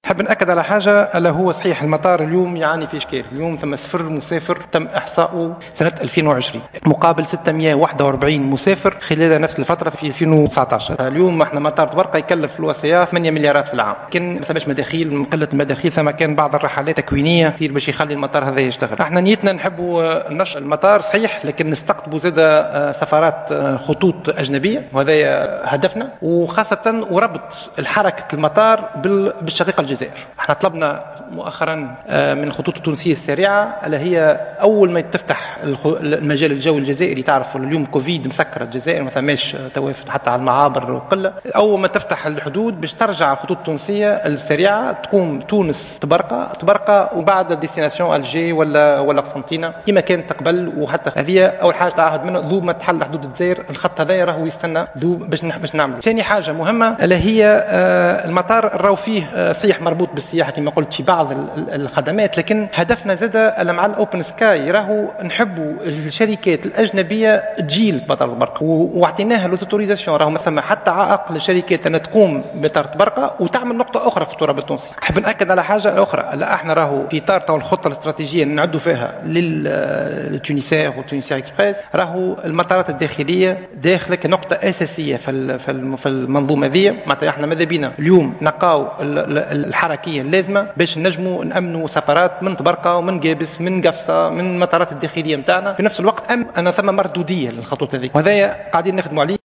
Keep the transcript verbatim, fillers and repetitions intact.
حاب نأكد على حاجة، ألا هو صحيح المطار اليوم يعاني في إشكال. اليوم ثم صفر مسافر تم إحصاؤه سنة ألفين وعشرين مقابل ستمائة وواحد وأربعين مسافر خلال نفس الفترة في ألفين وتسعة عشر. اليوم احنا مطار طبرقة يكلف الوصية ثمانية مليارات في العام، لكن ما ثماش مداخيل. من قلة المداخيل ثم كان بعض الرحلات تكوينية كثير باش يخلي المطار هذا يشتغل. احنا نيتنا نحبوا نشر المطار صحيح، لكن نستقطبوا زاد سفرات خطوط أجنبية، وهذا هدفنا، وخاصة وربط الحركة المطار بالشقيقة الجزائر. احنا طلبنا مؤخرا من الخطوط التونسية السريعة، اللي هي أول ما تفتح المجال الجوي الجزائري، تعرفوا اليوم كوفيد مسكرة الجزائر، ما ثماش توافد حتى على المعابر وقلة. أول ما تفتح الحدود باش ترجع الخطوط التونسية السريعة، تقوم تونس تبرقة تبرقة وبعد الديستيناسيون ألجي ولا ولا قسنطينة كما كانت تقبل. وحتى هذه أول حاجة تعهد منه ذو ما تحل حدود الجزائر، الخط هذا راهو يستنى ذو باش باش نعمل. ثاني حاجة مهمة اللي هي المطار راهو فيه صحيح مربوط بالسياحة كما قلت في بعض الخدمات، لكن هدفنا زاد مع الأوبن سكاي راهو نحبوا الشركات الأجنبية تجي لمطار البرقة، واعطيناها لوتوريزاسيون. راهو ما ثم حتى عائق للشركات أن تقوم بمطار البرقة وتعمل نقطة أخرى في التراب التونسي. نحب نأكد على حاجة أخرى، لا احنا راهو في إطار تو الخطة الاستراتيجية نعدوا فيها للتونسير والتونسير إكسبريس، راهو المطارات الداخلية داخلة كنقطة أساسية في في المنظومة ذي. معناتها احنا ماذا بينا اليوم نقاو الحركية اللازمة باش نجموا نأمنوا سفرات من طبرقة ومن قابس من قفصة من المطارات الداخلية متاعنا. في نفس الوقت أم أنا ثم مردودية للخطوط هذه، وهذا قاعدين نخدموا عليه.